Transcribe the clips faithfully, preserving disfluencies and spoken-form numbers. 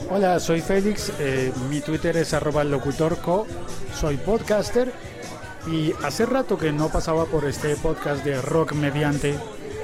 Hola, soy Félix, eh, mi Twitter es arroba locutorco, soy podcaster y hace rato que no pasaba por este podcast de Rock Mediante,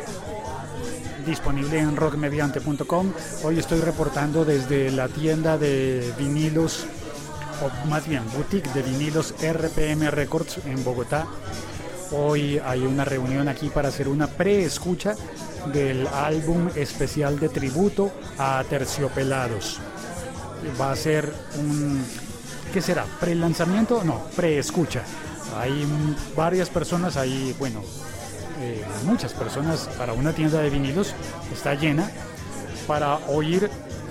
disponible en rock mediante punto com. Hoy estoy reportando desde la tienda de vinilos, o más bien boutique de vinilos R P M Records en Bogotá. Hoy hay una reunión aquí para hacer una pre-escucha del álbum especial de tributo a Aterciopelados. Va a ser un, ¿qué será? ¿Pre-lanzamiento? No, pre-escucha. Hay varias personas, hay, bueno, eh, muchas personas para una tienda de vinilos, está llena, para oír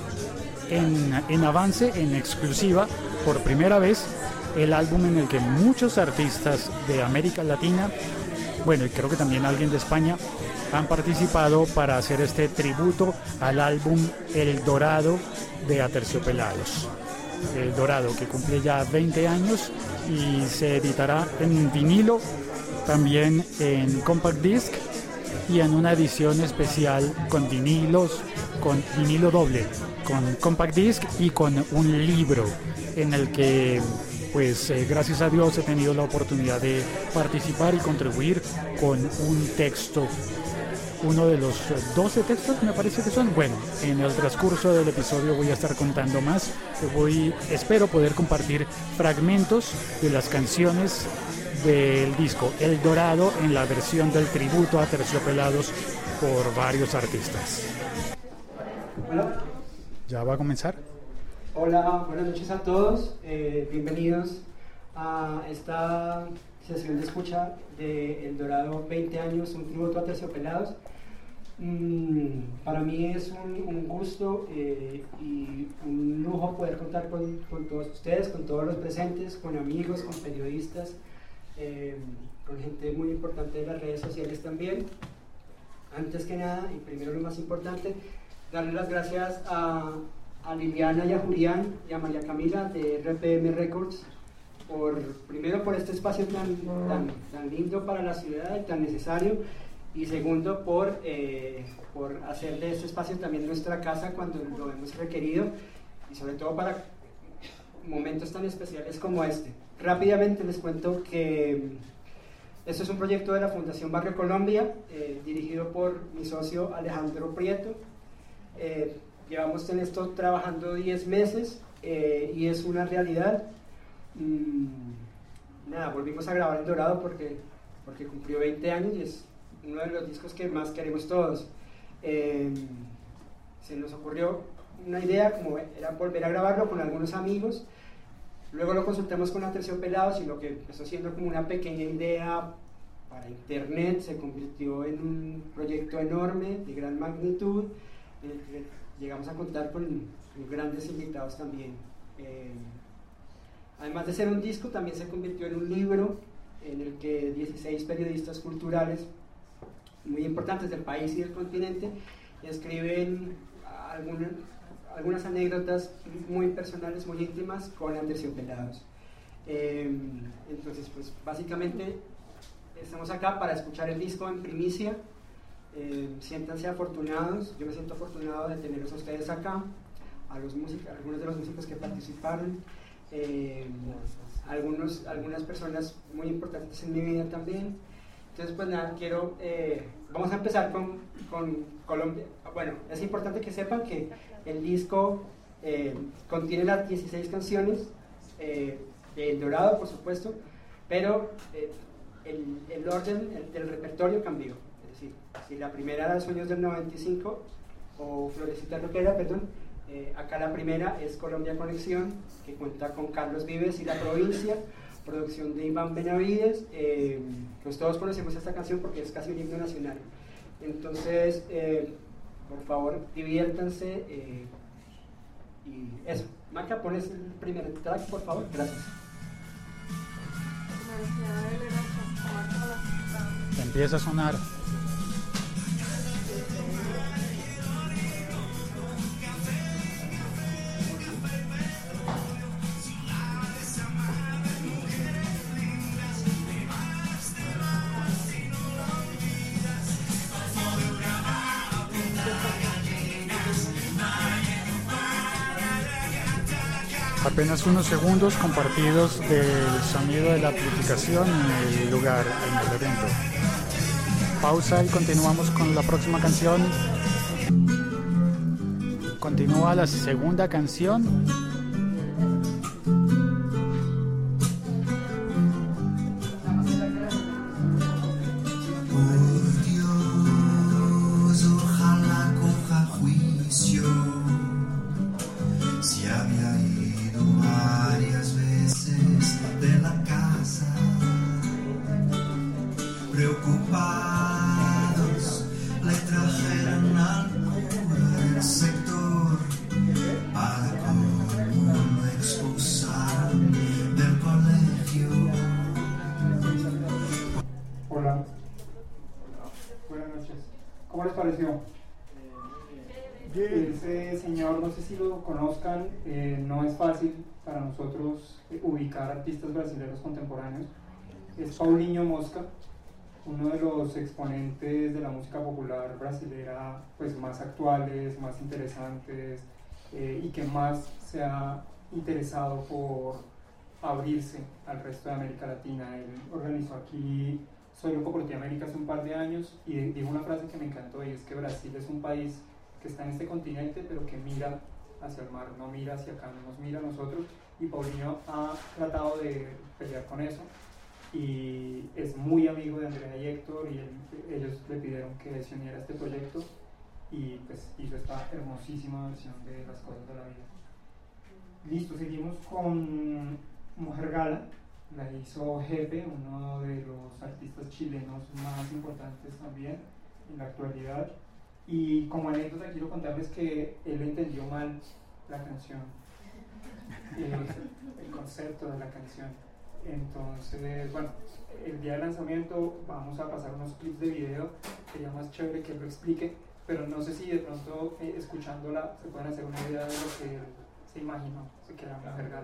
en, en avance, en exclusiva, por primera vez, el álbum en el que muchos artistas de América Latina, bueno, y creo que también alguien de España, han participado para hacer este tributo al álbum El Dorado de Aterciopelados. El Dorado, que cumple ya veinte años y se editará en vinilo, también en compact disc y en una edición especial con vinilos, con vinilo doble, con compact disc y con un libro en el que, pues eh, gracias a Dios he tenido la oportunidad de participar y contribuir con un texto, uno de los doce textos me parece que son. Bueno, en el transcurso del episodio voy a estar contando más, voy, espero poder compartir fragmentos de las canciones del disco El Dorado en la versión del tributo a Aterciopelados por varios artistas. Hola. ¿Ya va a comenzar? Hola, buenas noches a todos, eh, bienvenidos a esta sesión de escucha de El Dorado veinte años, un tributo a Aterciopelados. Mm, para mí es un, un gusto eh, y un lujo poder contar con, con todos ustedes, con todos los presentes, con amigos, con periodistas, eh, con gente muy importante de las redes sociales también. Antes que nada, y primero lo más importante, darle las gracias a a Liliana y a Julián y a María Camila de R P M Records por, primero por este espacio tan, tan, tan lindo para la ciudad y tan necesario, y segundo por, eh, por hacer de este espacio también nuestra casa cuando lo hemos requerido, y sobre todo para momentos tan especiales como este. Rápidamente les cuento que esto es un proyecto de la Fundación Barrio Colombia, eh, dirigido por mi socio Alejandro Prieto. eh, Llevamos en esto trabajando diez meses eh, y es una realidad. Mm, nada, volvimos a grabar El Dorado porque, porque cumplió veinte años y es uno de los discos que más queremos todos. Eh, se nos ocurrió una idea, como era volver a grabarlo con algunos amigos. Luego lo consultamos con Aterciopelados y lo que empezó siendo como una pequeña idea para internet se convirtió en un proyecto enorme, de gran magnitud. Eh, Llegamos a contar con, con grandes invitados también. Eh, además de ser un disco, también se convirtió en un libro en el que dieciséis periodistas culturales muy importantes del país y del continente escriben alguna, algunas anécdotas muy personales, muy íntimas con Aterciopelados. Eh, entonces, pues básicamente estamos acá para escuchar el disco en primicia. Eh, siéntanse afortunados, yo me siento afortunado de tenerlos a ustedes acá, a los músicos, algunos de los músicos que participaron, eh, algunos, algunas personas muy importantes en mi vida también. Entonces pues nada, quiero, eh, vamos a empezar con, con Colombia. Bueno, es importante que sepan que el disco eh, contiene las dieciséis canciones eh, de El Dorado, por supuesto, pero eh, el, el orden el, del repertorio cambió. Sí, si la primera era Sueños del noventa y cinco o Florecita Roquera, perdón, eh, acá la primera es Colombia Conexión, que cuenta con Carlos Vives y La Provincia, producción de Iván Benavides. Eh, pues todos conocemos esta canción porque es casi un himno nacional. Entonces, eh, por favor, diviértanse eh, y eso. Maca, pones el primer track, por favor, gracias. Empieza a sonar. Apenas unos segundos compartidos del sonido de la amplificación en el lugar, en el evento. Pausa y continuamos con la próxima canción. Continúa la segunda canción. Hola, buenas noches. ¿Cómo les pareció? Ese señor, no sé si lo conozcan, eh, no es fácil para nosotros eh, ubicar artistas brasileños contemporáneos. Es Paulinho Mosca, uno de los exponentes de la música popular brasilera pues, más actuales, más interesantes eh, y que más se ha interesado por abrirse al resto de América Latina. Él organizó aquí Soy un poco Latinoamérica hace un par de años y dijo una frase que me encantó, y es que Brasil es un país que está en este continente pero que mira hacia el mar, no mira hacia acá, no nos mira a nosotros, y Paulinho ha tratado de pelear con eso y es muy amigo de Andrea y Héctor, y él, ellos le pidieron que se uniera a este proyecto y pues hizo esta hermosísima versión de Las Cosas de la Vida. Listo, seguimos con Mujer Gala. La hizo Jefe, uno de los artistas chilenos más importantes también en la actualidad. Y como anécdota quiero contarles que él entendió mal la canción, eh, el concepto de la canción. Entonces, bueno, el día del lanzamiento vamos a pasar unos clips de video, sería más chévere que él lo explique, pero no sé si de pronto eh, escuchándola se pueden hacer una idea de lo que él se imaginó, se que era Mujer Gala.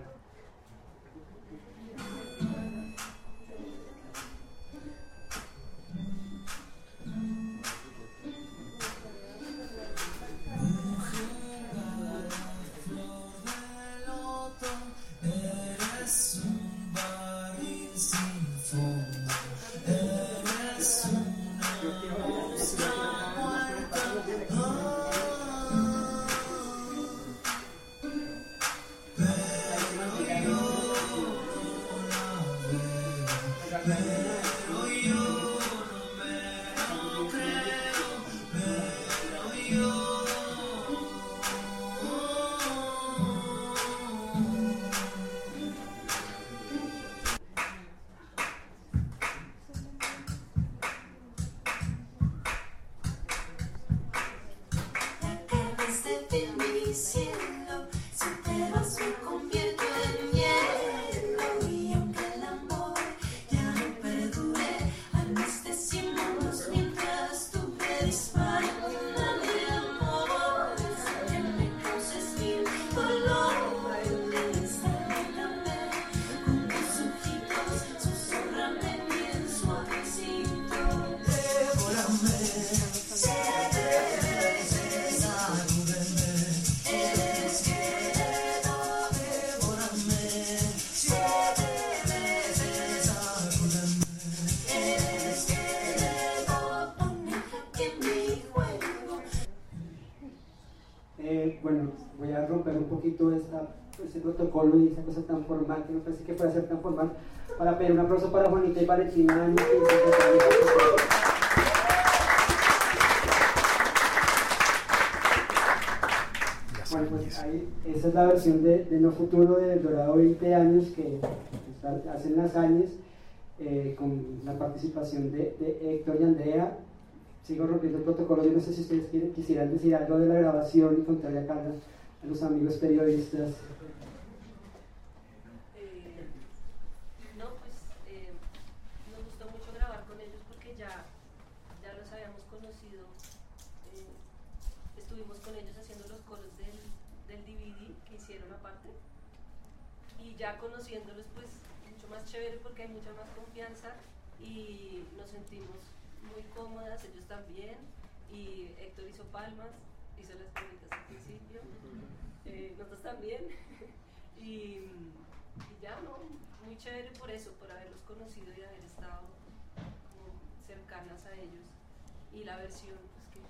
Bueno, voy a romper un poquito esta, este protocolo y esa cosa tan formal que no pensé que fuera a ser tan formal, para pedir un aplauso para Juanita y Valentina. Bueno, pues ahí, esa es la versión de, de No Futuro de Dorado veinte años que está, hacen las años eh, con la participación de, de Héctor y Andrea. Sigo rompiendo el protocolo, yo no sé si ustedes quieren, quisieran decir algo de la grabación y contarle acá a los amigos periodistas. Eh, no, pues eh, nos gustó mucho grabar con ellos porque ya, ya los habíamos conocido, eh, estuvimos con ellos haciendo los coros del, del D V D que hicieron aparte, y ya conociéndolos pues mucho más chévere porque hay mucha más confianza y nos sentimos muy cómodas, ellos también, y Héctor hizo palmas, hizo las palmitas al principio, eh, nosotros también, Y, y ya, ¿no? Muy chévere por eso, por haberlos conocido y haber estado como cercanas a ellos. Y la versión, pues que...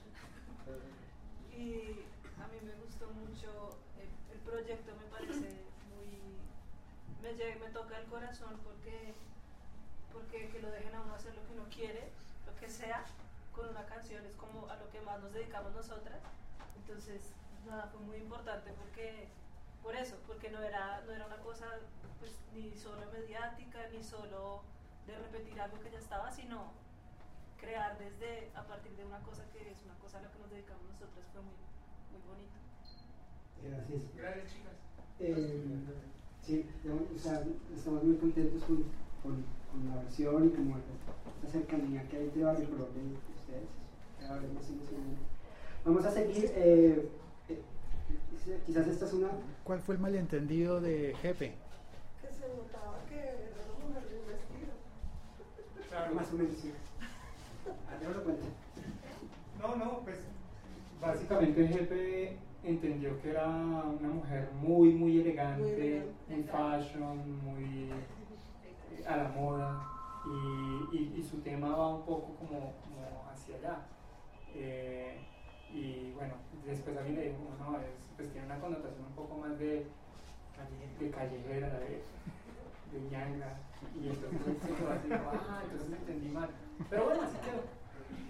y a mí me gustó mucho el, el proyecto, me parece muy... Me, llega, me toca el corazón porque, porque que lo dejen a uno hacer lo que uno quiere, lo que sea, con una canción es como a lo que más nos dedicamos nosotras. Entonces, nada, fue muy importante porque... por eso, porque no era, no era una cosa pues, ni solo mediática, ni solo de repetir algo que ya estaba, sino crear desde, a partir de una cosa que es una cosa a la que nos dedicamos nosotras, fue muy, muy bonito. Gracias. Gracias, chicas. Eh, sí, o sea, estamos muy contentos con, con, con la versión y como esta cercanía que hay entre Barrio Colombia y ustedes. Cada vez más emocionante. Vamos a seguir. Eh, eh, quizás esta es una... ¿Cuál fue el malentendido de Jefe? Que se notaba que era una mujer de un vestido. Claro. Más o menos, sí. Hazlo cuenta. No, no, pues básicamente Jefe entendió que era una mujer muy, muy elegante, Muy elegante. en fashion, muy eh, a la moda, y, y, y su tema va un poco como, como hacia allá. Eh, y bueno, después a mí le dijo, no, es, pues tiene una connotación un poco más de, de callejera, de, de ñanga, y entonces se quedó así, ah, entonces me entendí mal. Pero bueno, así quedó.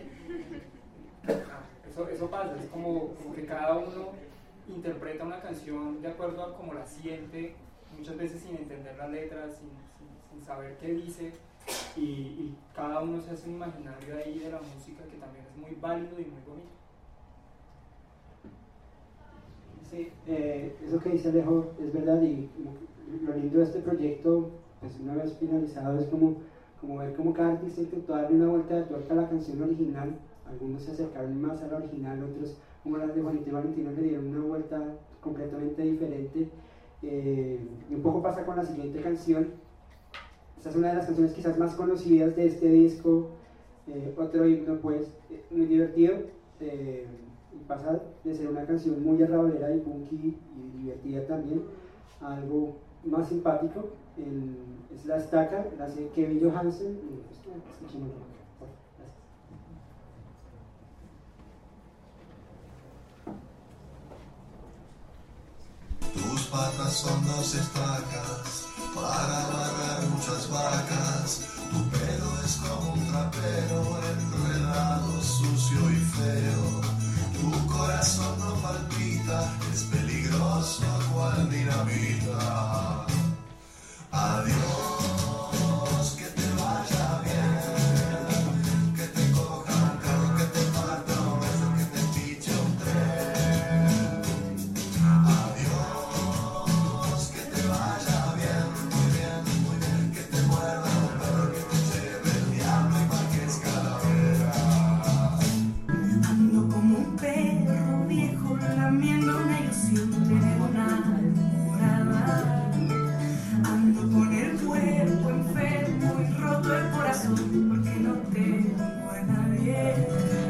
Eso, eso pasa, es como, como que cada uno interpreta una canción de acuerdo a cómo la siente, muchas veces sin entender la letra, sin, sin, sin saber qué dice, y, y cada uno se hace un imaginario ahí de la música que también es muy válido y muy bonito. Sí, eh, eso que dice Alejo es verdad, y lo lindo de este proyecto, pues una vez finalizado, es como, como ver cómo cada artista intentó darle una vuelta de tuerca a la canción original. Algunos se acercaron más a la original, otros, como las de Juanito y Valentino, le dieron una vuelta completamente diferente. Eh, y un poco pasa con la siguiente canción. Esta es una de las canciones quizás más conocidas de este disco. Eh, otro himno, pues, eh, muy divertido. Eh, y pasa de ser una canción muy arrabalera y punky y divertida también a algo más simpático. El, es La Estaca, la hace Kevin Johansen. Y pues, escuchémoslo. Tus patas son dos estacas para amarrar muchas vacas. Tu pelo es como un trapero enredado, sucio y feo. Tu corazón no palpita, es peligroso cual dinamita. Adiós, que te vaya bien, que te coja un carro, que te parta un beso, que te piche un tren. Adiós, que te vaya bien, muy bien, muy bien, que te muerda un perro, que te lleve el diablo y Marqués Calavera. Ando como un perro viejo lamiendo una ilusión de una morada. Ando con el cuerpo enfermo y roto el corazón porque no tengo a nadie.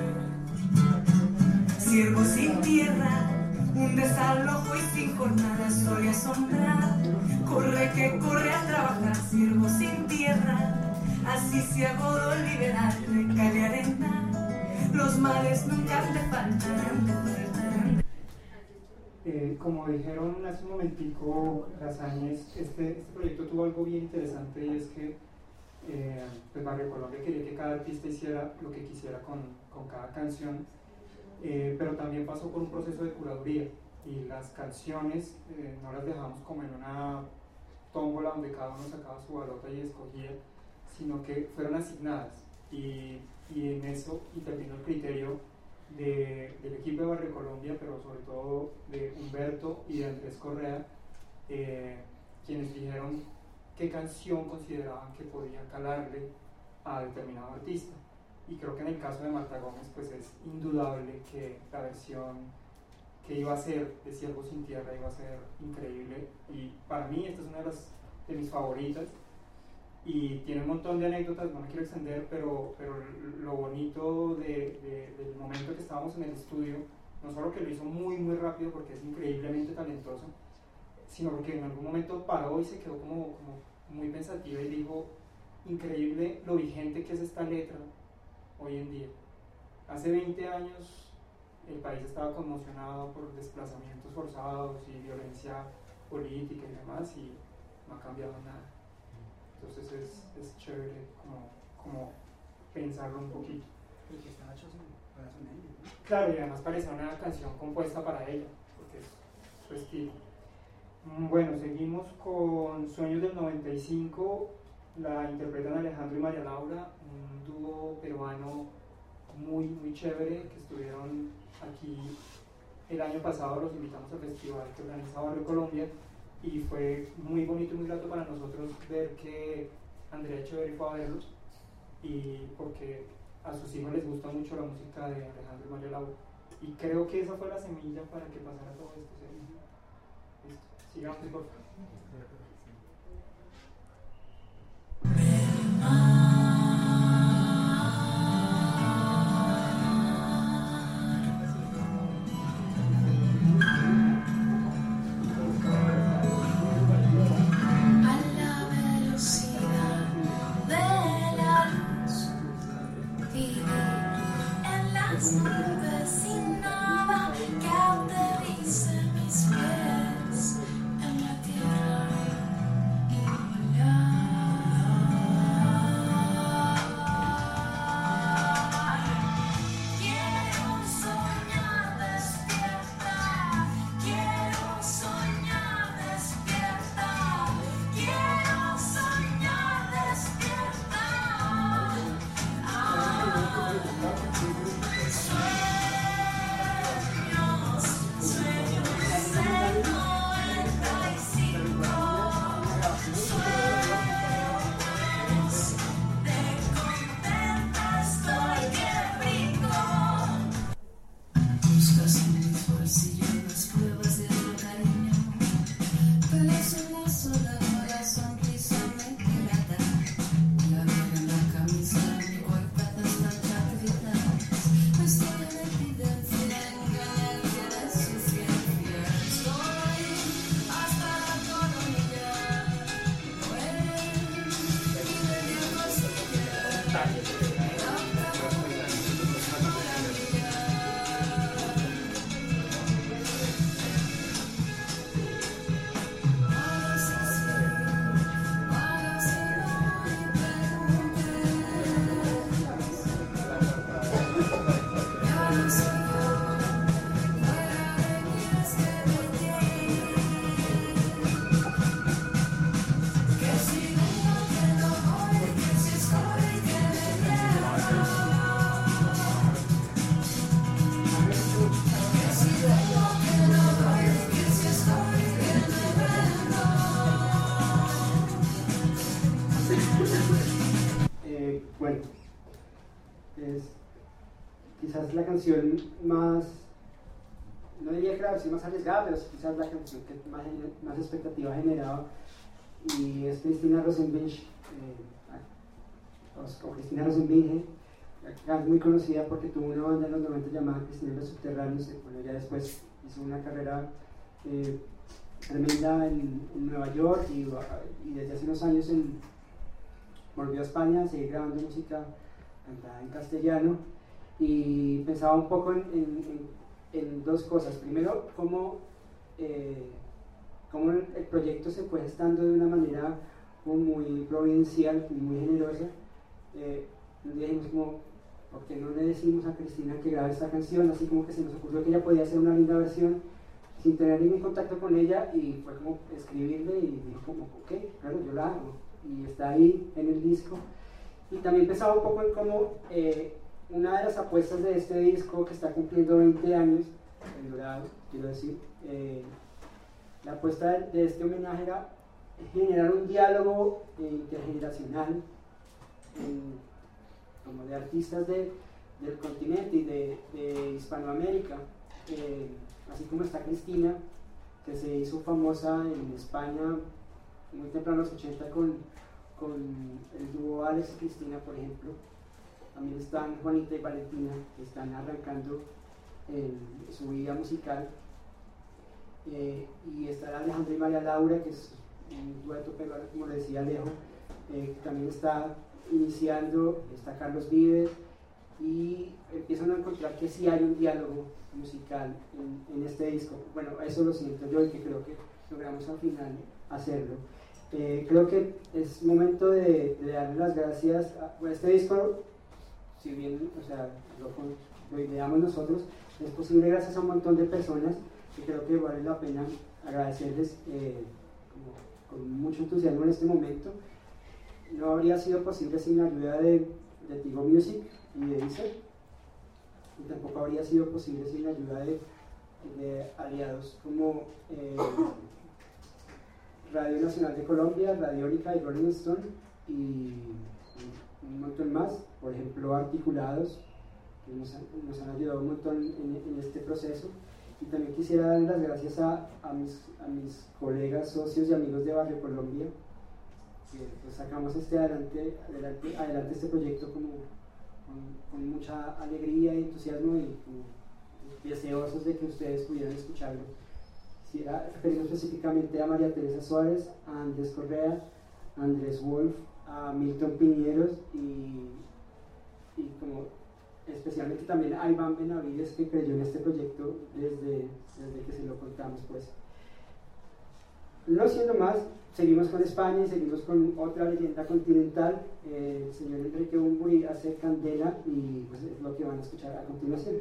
Siervo sin tierra, un desalojo y sin jornada, soy asombrar. Corre que corre a trabajar, siervo sin tierra, así se agotó el liberal de cal y arena. Los males nunca te faltarán, te faltarán. Eh, como dijeron hace un momentico las Áñez, este, este proyecto tuvo algo bien interesante, y es que eh, pues Barrio Colombia quería que cada artista hiciera lo que quisiera con, con cada canción, eh, pero también pasó por un proceso de curaduría, y las canciones eh, no las dejamos como en una tómbola donde cada uno sacaba su balota y escogía, sino que fueron asignadas, y, y en eso intervino el criterio De, del equipo de Barrio Colombia, pero sobre todo de Humberto y de Andrés Correa, eh, quienes dijeron qué canción consideraban que podía calarle a determinado artista. Y creo que en el caso de Marta Gómez, pues es indudable que la versión que iba a ser de Siervo sin Tierra iba a ser increíble, y para mí esta es una de, las, de mis favoritas. Y tiene un montón de anécdotas, no me quiero extender, pero, pero lo bonito de, de, del momento que estábamos en el estudio, no solo que lo hizo muy muy rápido porque es increíblemente talentoso, sino porque en algún momento paró y se quedó como, como muy pensativa y dijo, increíble lo vigente que es esta letra hoy en día. Hace veinte años el país estaba conmocionado por desplazamientos forzados y violencia política y demás, y no ha cambiado nada. Entonces es, es chévere como, como pensarlo un poquito. Y que estaba hecho para su medio, ¿no? Claro, y además parece una canción compuesta para ella, porque es su estilo. Bueno, seguimos con Sueños del noventa y cinco, la interpretan Alejandro y María Laura, un dúo peruano muy, muy chévere, que estuvieron aquí el año pasado, los invitamos al festival que organiza Barrio Colombia, y fue muy bonito y muy grato para nosotros ver que Andrea Echeverri fue a verlos, y porque a sus hijos les gusta mucho la música de Alejandro y María Laura, y creo que esa fue la semilla para que pasara todo esto. ¿Sí? Listo, sigamos por favor. La canción más, no diría que la versión más arriesgada, pero quizás la canción que más, más expectativa ha generado, y es Cristina Rosenbinge, eh, o Cristina Rosenbinge, que es muy conocida porque tuvo una banda en los noventa llamada Cristina en los Subterráneos, y bueno, ella después hizo una carrera eh, tremenda en, en Nueva York, y, y desde hace unos años en, volvió a España, sigue grabando música cantada en castellano. Y pensaba un poco en, en, en, en dos cosas. Primero, cómo, eh, cómo el proyecto se fue gestando de una manera muy providencial, muy generosa. Eh, dijimos como, ¿por qué no le decimos a Cristina que grabe esta canción? Así como que se nos ocurrió que ella podía hacer una linda versión sin tener ningún contacto con ella, y fue como escribirle y dijo como, ok, claro, yo la hago. Y está ahí en el disco. Y también pensaba un poco en cómo eh, una de las apuestas de este disco, que está cumpliendo veinte años, en Dorado, quiero decir, eh, la apuesta de, de este homenaje era generar un diálogo eh, intergeneracional, eh, como de artistas de, del continente y de, de Hispanoamérica, eh, así como está Cristina, que se hizo famosa en España muy temprano en los ochenta con, con el dúo Alex y Cristina, por ejemplo. También están Juanita y Valentina, que están arrancando en su vida musical. eh, y estará Alejandro y María Laura, que es un dueto peruano, como le decía Alejo, eh, que también está iniciando, está Carlos Vives, y empiezan a encontrar que sí hay un diálogo musical en, en este disco. Bueno, eso lo siento yo y que creo que logramos al final hacerlo. Eh, creo que es momento de, de darle las gracias a bueno, este disco, si bien o sea, lo, lo ideamos nosotros, es posible gracias a un montón de personas que creo que vale la pena agradecerles eh, como, con mucho entusiasmo en este momento. No habría sido posible sin la ayuda de, de Tigo Music y de Deezer, y tampoco habría sido posible sin la ayuda de, de aliados como eh, Radio Nacional de Colombia, Radiónica y Rolling Stone, y un montón más, por ejemplo Articulados, que nos han, nos han ayudado un montón en, en este proceso. Y también quisiera dar las gracias a, a, mis, a mis colegas, socios y amigos de Barrio Colombia, que pues, sacamos este adelante, adelante, adelante este proyecto como, con, con mucha alegría y entusiasmo, y como, deseosos de que ustedes pudieran escucharlo. Quisiera referirme específicamente a María Teresa Suárez, a Andrés Correa, a Andrés Wolf, a Milton Piñeros y, y como especialmente también a Iván Benavides, que creyó en este proyecto desde, desde que se lo contamos. Pues no siendo más, seguimos con España y seguimos con otra leyenda continental. Eh, el señor Enrique Bunbury hace Candela, y pues es lo que van a escuchar a continuación.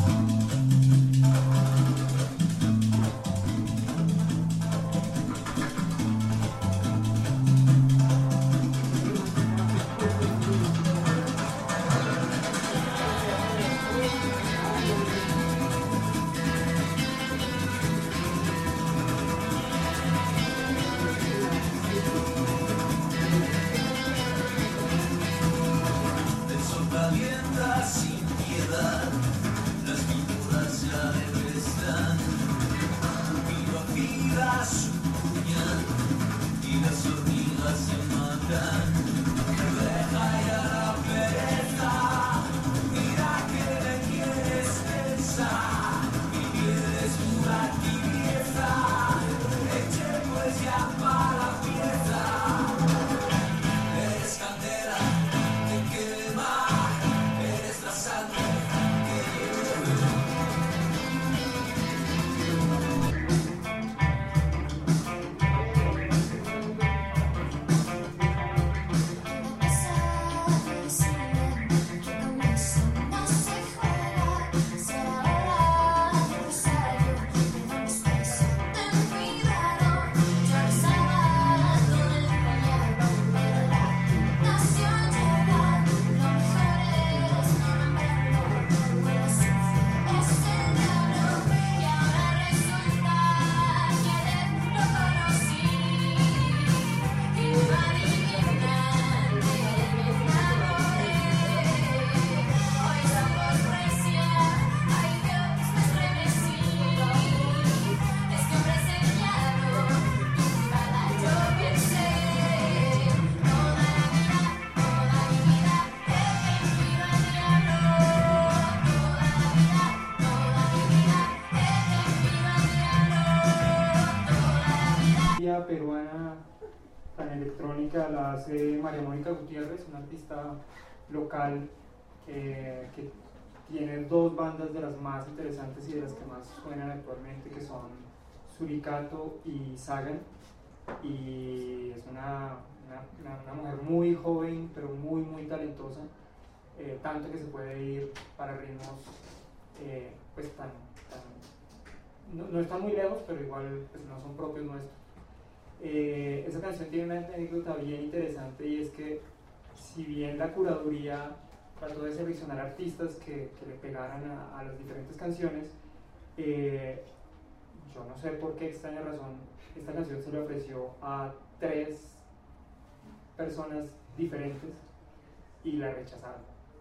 Peruana tan electrónica la hace María Mónica Gutiérrez, una artista local eh, que tiene dos bandas de las más interesantes y de las que más suenan actualmente, que son Suricato y Sagan, y es una, una, una mujer muy joven pero muy muy talentosa, eh, tanto que se puede ir para ritmos eh, pues tan, tan no, no están muy lejos, pero igual pues no son propios nuestros. Eh, esa canción tiene una anécdota bien interesante, y es que si bien la curaduría trató de seleccionar artistas que, que le pegaran a, a las diferentes canciones, eh, yo no sé por qué extraña razón esta canción se le ofreció a tres personas diferentes y la rechazaron,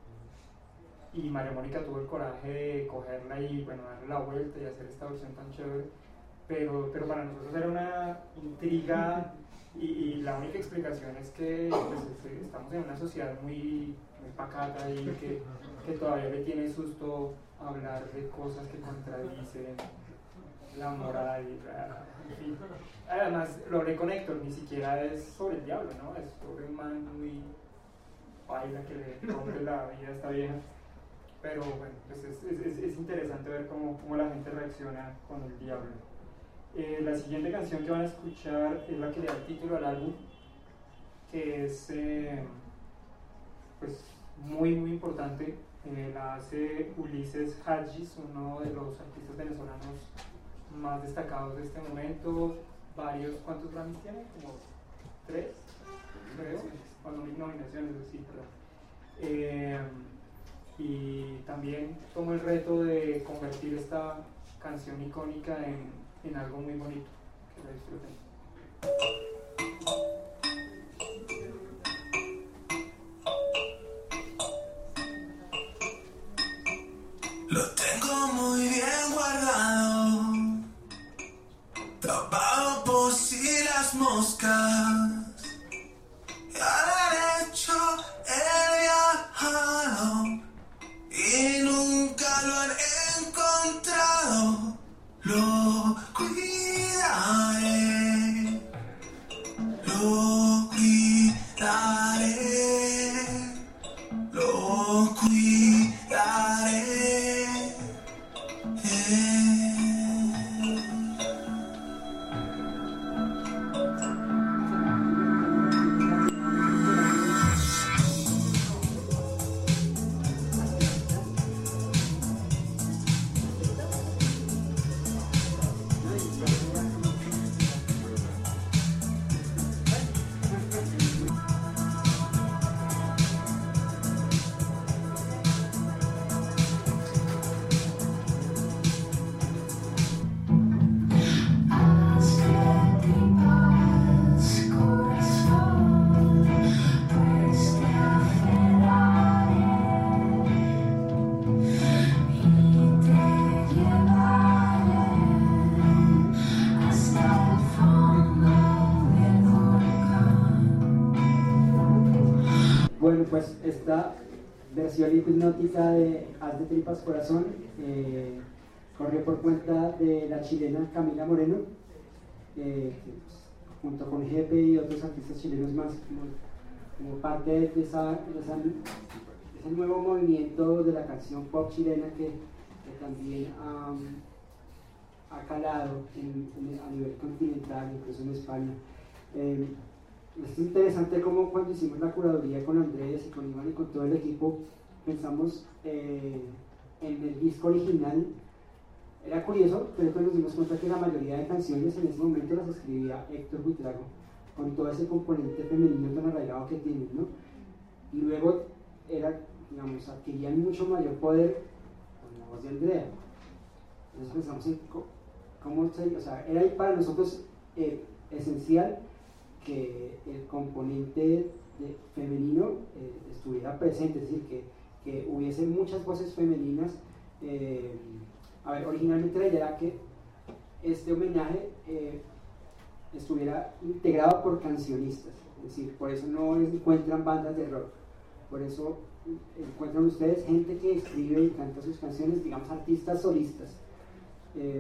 y María Mónica tuvo el coraje de cogerla y bueno, darle la vuelta y hacer esta versión tan chévere. Pero, pero para nosotros era una intriga, y, y la única explicación es que pues, estamos en una sociedad muy, muy pacata y que, que todavía le tiene susto hablar de cosas que contradicen la moral, en fin. Además, lo hablé con Héctor, ni siquiera es sobre el diablo, ¿no? Es sobre un man muy baila que le rompe la vida a esta vieja. Pero bueno, pues es, es, es interesante ver cómo, cómo la gente reacciona con el diablo. Eh, la siguiente canción que van a escuchar es la que le da el título al álbum, que es eh, pues muy muy importante. Eh, la hace Ulises Hadjis, uno de los artistas venezolanos más destacados de este momento. Varios, ¿cuántos Grammys tiene? Como tres, creo, o nominaciones, sí, perdón. Eh, y también tomo el reto de convertir esta canción icónica en, en algo muy bonito, que lo disfruten. Lo tengo muy bien guardado, tapado por si las moscas, y al derecho he viajado y nunca lo han encontrado. Lo cuidaré, lo cuidaré, lo cuidaré. Bueno, pues esta versión hipnótica de Haz de Tripas Corazón eh, corrió por cuenta de la chilena Camila Moreno, eh, que, pues, junto con Jepe y otros artistas chilenos más, como, como parte de, esa, de, esa, de ese nuevo movimiento de la canción pop chilena que, que también um, ha calado en, en, a nivel continental, incluso en España. Eh, Es interesante cómo cuando hicimos la curaduría con Andrés y con Iván y con todo el equipo, pensamos eh, en el disco original. Era curioso, pero después nos dimos cuenta que la mayoría de canciones en ese momento las escribía Héctor Buitrago, con todo ese componente femenino tan arraigado que tienen, ¿no? Y luego era, digamos, adquirían mucho mayor poder con la voz de Andrea. Entonces pensamos en cómo, o sea, era para nosotros eh, esencial que el componente de femenino eh, estuviera presente, es decir, que, que hubiese muchas voces femeninas. Eh, a ver, originalmente la idea era que este homenaje eh, estuviera integrado por cancionistas, es decir, por eso no encuentran bandas de rock, por eso encuentran ustedes gente que escribe y canta sus canciones, digamos artistas solistas. Eh,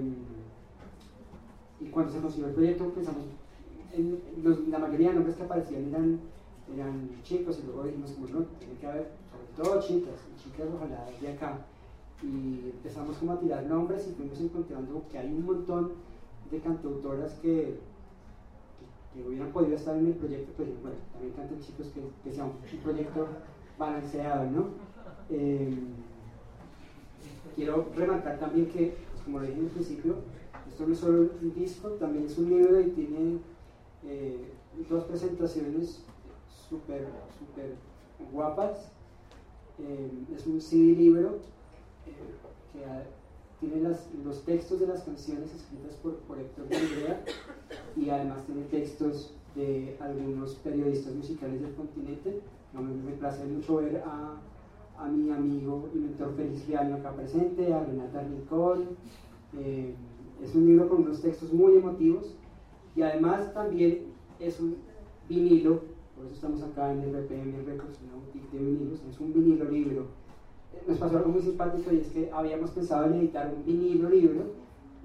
y cuando se consiguió el proyecto pensamos, en los, la mayoría de nombres que aparecían eran, eran chicos, y luego dijimos como no, tiene que haber sobre todo chicas, y chicas ojalá de acá, y empezamos como a tirar nombres y fuimos encontrando que hay un montón de cantautoras que, que, que hubieran podido estar en el proyecto, pues bueno, también cantan chicos, que, que sea un, un proyecto balanceado, ¿no? Eh, quiero remarcar también que, pues como lo dije en el principio, esto no es solo un disco, también es un libro y tiene eh, dos presentaciones súper súper guapas. Eh, es un C D libro eh, que ha, tiene las, los textos de las canciones escritas por, por Héctor Buitrago, y además tiene textos de algunos periodistas musicales del continente. No, me, me place mucho ver a, a mi amigo y mentor Feliciano acá presente, a Renata Rincón. Eh, es un libro con unos textos muy emotivos, y además también es un vinilo, por eso estamos acá en R P M Records, una boutique de vinilos, es un vinilo libro. Nos pasó algo muy simpático, y es que habíamos pensado en editar un vinilo libro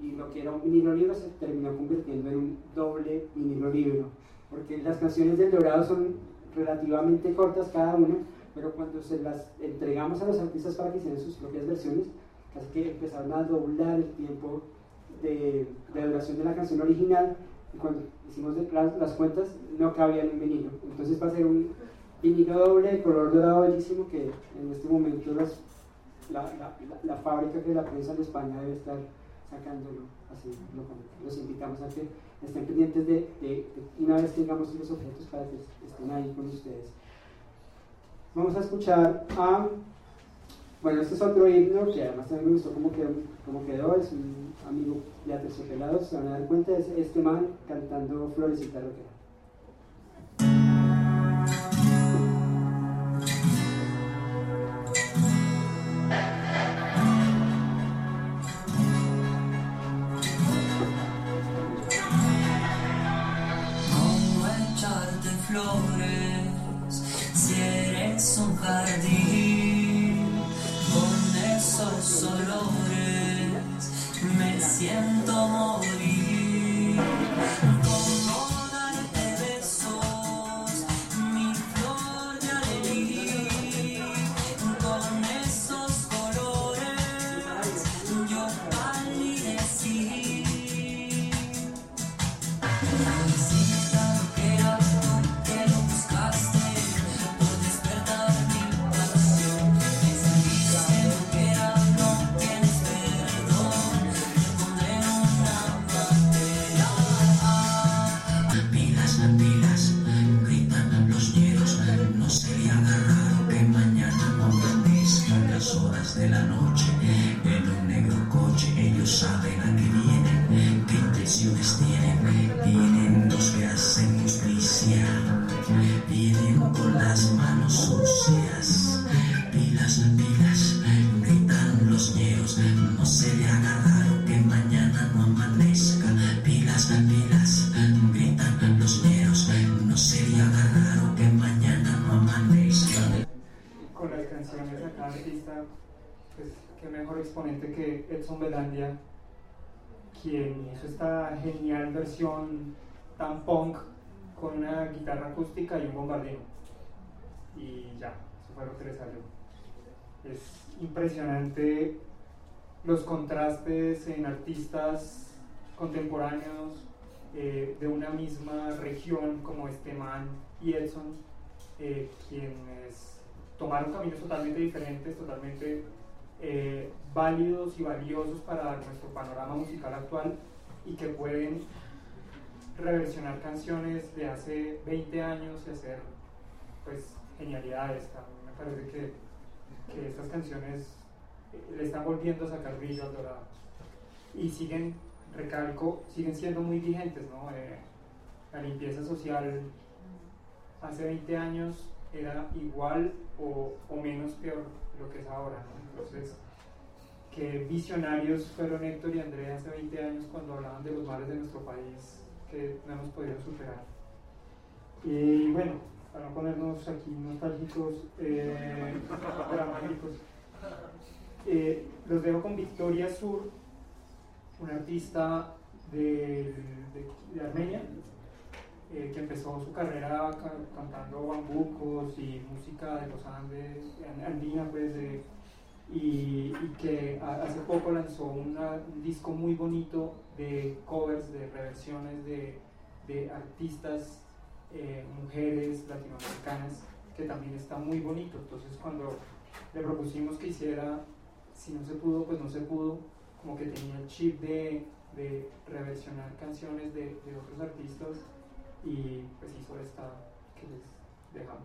y lo que era un vinilo libro se terminó convirtiendo en un doble vinilo libro, porque las canciones del Dorado son relativamente cortas cada una, pero cuando se las entregamos a los artistas para que hicieran sus propias versiones, casi que empezaron a doblar el tiempo de, de duración de la canción original, y cuando hicimos las, las cuentas no cabía en un vinilo. Entonces va a ser un vinilo doble de color dorado bellísimo que en este momento las, la, la, la, la fábrica que la prensa de España debe estar sacándolo. Así lo, los invitamos a que estén pendientes de, de, de una vez tengamos los objetos para que estén ahí con ustedes. Vamos a escuchar a, bueno, este es otro himno que además también me gustó cómo quedó, cómo quedó, es un amigo de Aterciopelados, se van a dar cuenta, es este man cantando Florecita Roquera. Flores, si eres un jardín con esos olores, me siento morir. Como darte besos, mi flor de alegría, con esos colores yo palidecí. De la noche, en un negro coche, ellos saben a qué vienen, qué intenciones tienen. Vienen los que hacen justicia, vienen con las manos sucias. Pilas, pilas, gritan los ñeros, no se le haga raro que mañana no amanezca. Pilas, pilas, gritan los ñeros, no se le haga raro que mañana no amanezca. Con las canciones de cada artista, pues qué mejor exponente que Edson Belandia, quien hizo esta genial versión tan punk con una guitarra acústica y un bombardino, y ya, eso fue lo que le salió. Es impresionante los contrastes en artistas contemporáneos eh, de una misma región como este man y Edson, eh, quienes tomaron caminos totalmente diferentes, totalmente eh, válidos y valiosos para nuestro panorama musical actual, y que pueden reversionar canciones de hace veinte años y hacer pues genialidades. A mí me parece que, que estas canciones eh, le están volviendo a sacar brillo al Dorado y siguen, recalco, siguen siendo muy vigentes, ¿no? Eh, la limpieza social hace veinte años era igual o, o menos peor lo que es ahora, ¿no? Entonces, qué visionarios fueron Héctor y Andrea hace veinte años cuando hablaban de los males de nuestro país que no hemos podido superar. Y bueno, para no ponernos aquí nostálgicos, eh, dramáticos, eh, los dejo con Victoria Sur, una artista de, de, de Armenia, Eh, que empezó su carrera ca cantando bambucos y música de los Andes, andina, pues, de, y, y que a, hace poco lanzó una, un disco muy bonito de covers, de reversiones de, de artistas, eh, mujeres latinoamericanas, que también está muy bonito. Entonces, cuando le propusimos que hiciera, si no se pudo, pues no se pudo, como que tenía el chip de, de reversionar canciones de, de otros artistas, y pues hizo esta que les dejamos.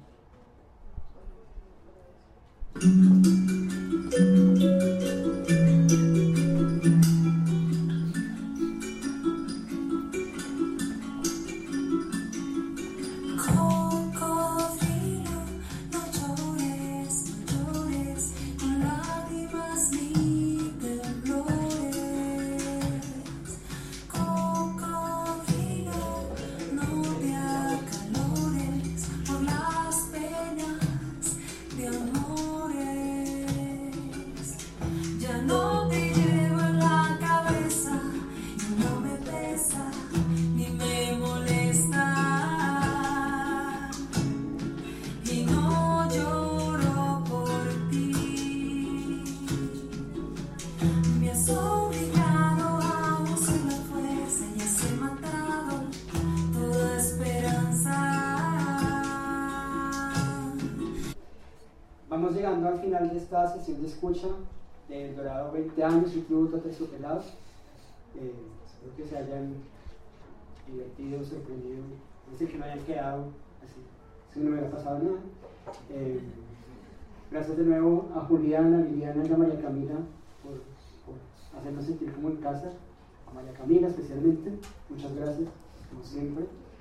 llegando al final de esta sesión de escucha de El Dorado veinte años, un tributo a Terciopelados. Eh, espero que se hayan divertido, sorprendido, no sé, que no hayan quedado así, si no me hubiera pasado nada. Eh, gracias de nuevo a Juliana, a Liliana y a María Camila por, por hacernos sentir como en casa, a María Camila especialmente, muchas gracias, como siempre.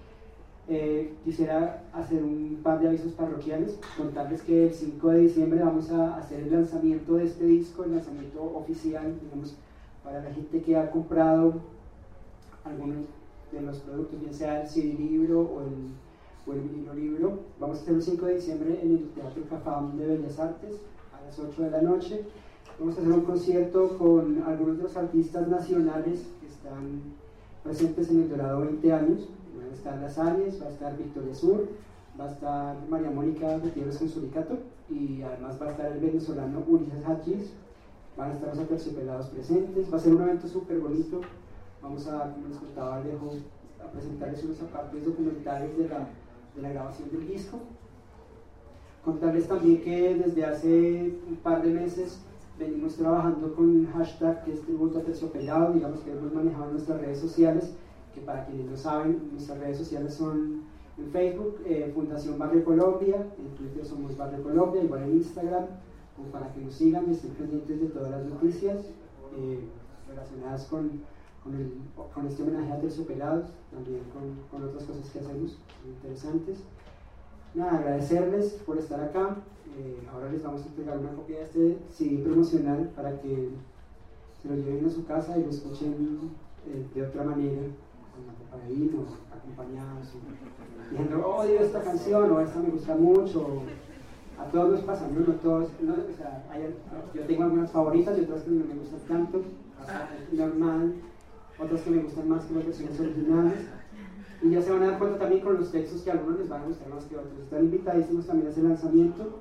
Eh, quisiera hacer un par de avisos parroquiales, contarles que el cinco de diciembre vamos a hacer el lanzamiento de este disco, el lanzamiento oficial, digamos, para la gente que ha comprado algunos de los productos, bien sea el C D libro o el, o el vinilo libro. Vamos a hacer el cinco de diciembre en el Teatro Cafam de Bellas Artes a las ocho de la noche. Vamos a hacer un concierto con algunos de los artistas nacionales que están presentes en El Dorado veinte años. Van a estar Las Arias, va a estar Victoria Sur, va a estar María Mónica Gutiérrez con Suricato y además va a estar el venezolano Ulises Hachis. Van a estar los Aterciopelados presentes. Va a ser un evento súper bonito. Vamos a, como les contaba Alejo, a presentarles unos apartes documentales de la, de la grabación del disco. Contarles también que desde hace un par de meses venimos trabajando con un hashtag que es tributo a Terciopelado, digamos que hemos manejado en nuestras redes sociales, que para quienes no saben, nuestras redes sociales son en Facebook, eh, Fundación Barrio Colombia, en Twitter somos Barrio Colombia, igual en Instagram, como para que nos sigan y estén pendientes de todas las noticias eh, relacionadas con, con, el, con este homenaje a Terciopelados, también con, con otras cosas que hacemos, muy interesantes. Nada, agradecerles por estar acá. Eh, ahora les vamos a entregar una copia de este C D promocional para que se lo lleven a su casa y lo escuchen eh, de otra manera, con una copa de vino, acompañados, diciendo, oh, odio esta canción, o esta me gusta mucho. A todos nos pasa, ¿no? No todos, no, o sea, hay, yo tengo algunas favoritas y otras que no me gustan tanto, es normal, otras que me gustan más que las versiones originales. Y ya se van a dar cuenta también con los textos que a algunos les van a gustar más que a otros. Están invitadísimos también a ese lanzamiento.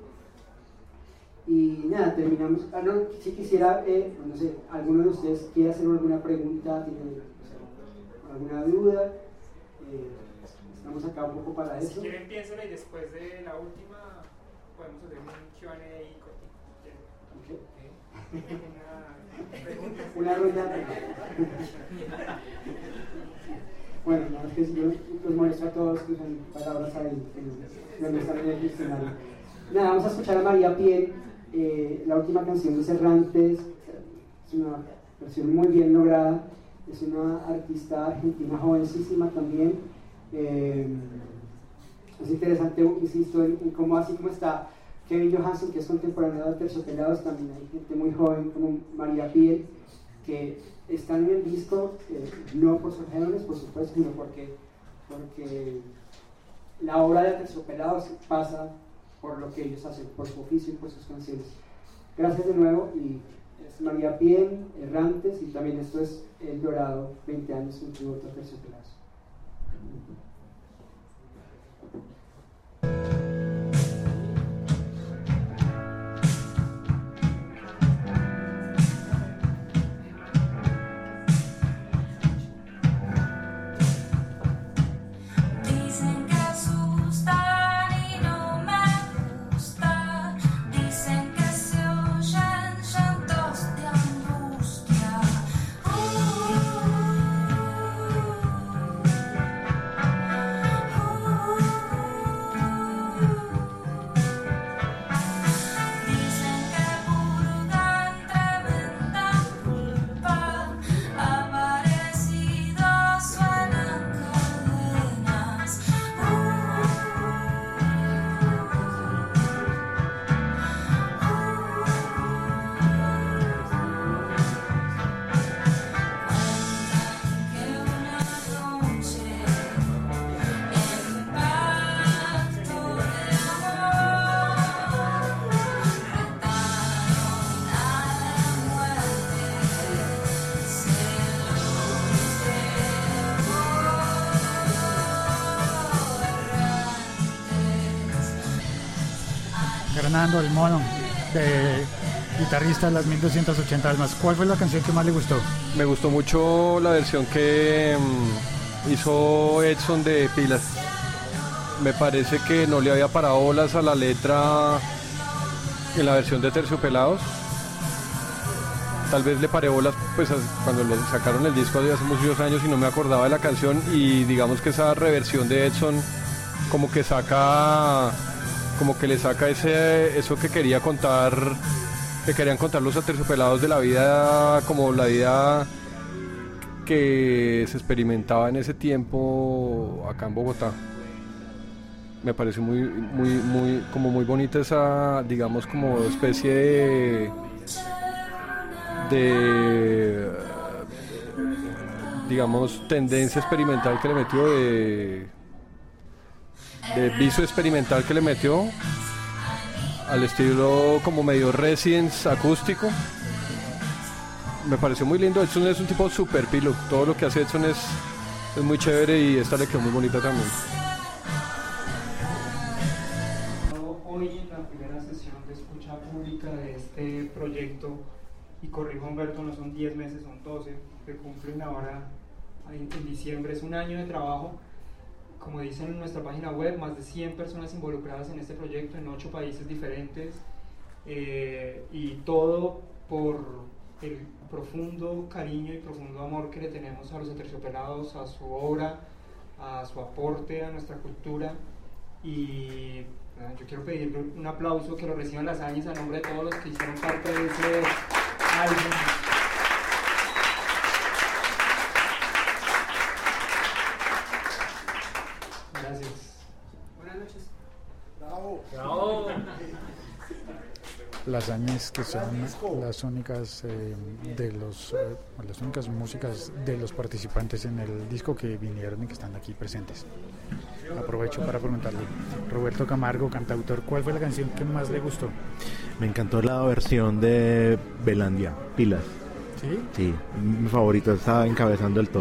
Y nada, terminamos. Ah, no, si quisiera, eh, no sé, alguno de ustedes quiere hacer alguna pregunta, tiene o sea, alguna duda. Eh, estamos acá un poco para eso. Si quieren, piénsenla y después de la última podemos hacer un Q and A cortito. Okay. Una pregunta. Una ronda. Bueno, no, es que si yo los molesto a todos que usan palabras ahí, que no están en el diccionario. Nada, vamos a escuchar a María Piel, eh, la última canción de Errantes, es una versión muy bien lograda, es una artista argentina jovencísima también. Eh, es interesante, insisto, en, en cómo así como está Kevin Johansson, que es contemporáneo de Terciopelados, también hay gente muy joven como María Piel, que están en el disco, eh, no por sus géneros, por supuesto, sino porque, porque la obra de Terciopelados pasa por lo que ellos hacen, por su oficio y por sus canciones. Gracias de nuevo, y es María Piel, Errantes, y también esto es El Dorado, veinte años, un tributo a Terciopelados. Fernando, el mono, de guitarrista de las mil doscientas ochenta almas. ¿Cuál fue la canción que más le gustó? Me gustó mucho la versión que um, hizo Edson de Pilas. Me parece que no le había parado bolas a la letra en la versión de Terciopelados. Tal vez le paré bolas pues cuando lo sacaron el disco de hace muchos años y no me acordaba de la canción, y digamos que esa reversión de Edson como que saca, como que le saca ese, eso que quería contar, que querían contar los Aterciopelados de la vida, como la vida que se experimentaba en ese tiempo acá en Bogotá. Me parece muy, muy, muy, como muy bonita esa, digamos, como especie de de digamos tendencia experimental que le metió, de de viso experimental que le metió al estilo como medio Residence acústico. Me pareció muy lindo. Edson es un tipo super pilo, todo lo que hace Edson es, es muy chévere, y esta le quedó muy bonita también. Hoy en la primera sesión de escucha pública de este proyecto, y corrijo Humberto, no son diez meses, son doce, que cumplen ahora en, en diciembre, es un año de trabajo. Como dicen en nuestra página web, más de cien personas involucradas en este proyecto en ocho países diferentes, eh, y todo por el profundo cariño y profundo amor que le tenemos a los Aterciopelados, a su obra, a su aporte a nuestra cultura. Y bueno, yo quiero pedir un aplauso, que lo reciban las Añes a nombre de todos los que hicieron parte de ese álbum. Gracias. Buenas noches. Bravo. Bravo. Las Añes, que son las únicas eh, de los eh, las únicas músicas de los participantes en el disco que vinieron y que están aquí presentes. Aprovecho para preguntarle, Roberto Camargo, cantautor, ¿cuál fue la canción que más le gustó? Me encantó la versión de Belandia, Pilas. ¿Sí? Sí, mi favorito, estaba encabezando el top.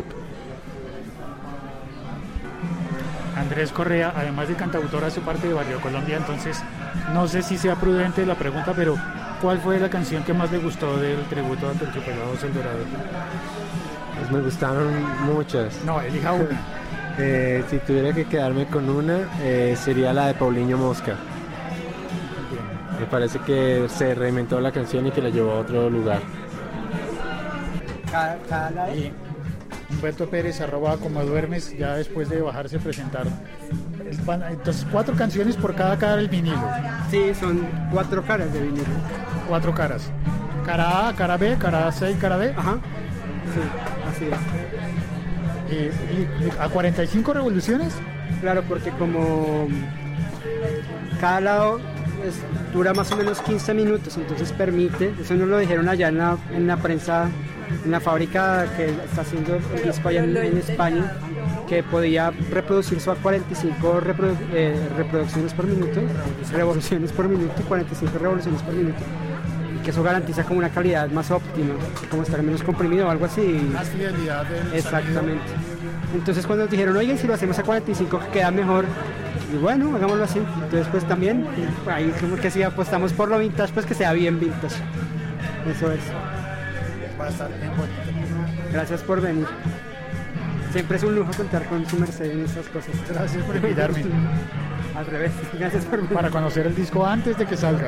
Andrés Correa, además de cantautor, hace parte de Barrio Colombia, entonces no sé si sea prudente la pregunta, pero ¿cuál fue la canción que más le gustó del tributo a Terciopelados El Dorado? Pues me gustaron muchas. No, elija una. eh, si tuviera que quedarme con una, eh, sería la de Paulinho Mosca. Bien. Me parece que se reinventó la canción y que la llevó a otro lugar. Cada, cada y Humberto Pérez, arroba como duermes, ya después de bajarse a presentar. Entonces, cuatro canciones por cada cara del vinilo. Sí, son cuatro caras de vinilo. Cuatro caras. Cara A, cara B, cara C y cara D. Ajá. Sí, así es. ¿Y, y, y a cuarenta y cinco revoluciones? Claro, porque como cada lado es, dura más o menos quince minutos, entonces permite, eso nos lo dijeron allá en la, en la prensa, en la fábrica que está haciendo el disco allá en, en España, que podía reproducirse a cuarenta y cinco reprodu eh, reproducciones por minuto, revoluciones por minuto y cuarenta y cinco revoluciones por minuto, y que eso garantiza como una calidad más óptima, como estar menos comprimido o algo así. Más fidelidad del Exactamente. sonido. Entonces cuando nos dijeron, oigan, si lo hacemos a cuarenta y cinco que queda mejor, y bueno, hagámoslo así. Entonces pues también, ahí como que si apostamos por lo vintage, pues que sea bien vintage. Eso es. Va a estar bien bonito. Gracias por venir. Siempre es un lujo contar con su merced en estas cosas. Gracias por invitarme. Al revés, gracias por venir. Para conocer el disco antes de que salga.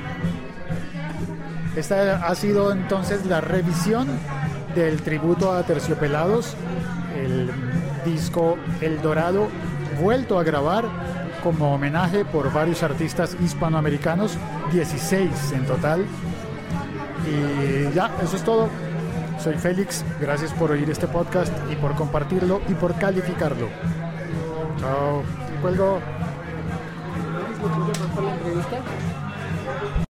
Esta ha sido entonces la revisión del tributo a Terciopelados, el disco El Dorado, vuelto a grabar como homenaje por varios artistas hispanoamericanos, dieciséis en total. Y ya, eso es todo. Soy Félix, gracias por oír este podcast y por compartirlo y por calificarlo. Chao, cuelgo. ¿Por la entrevista?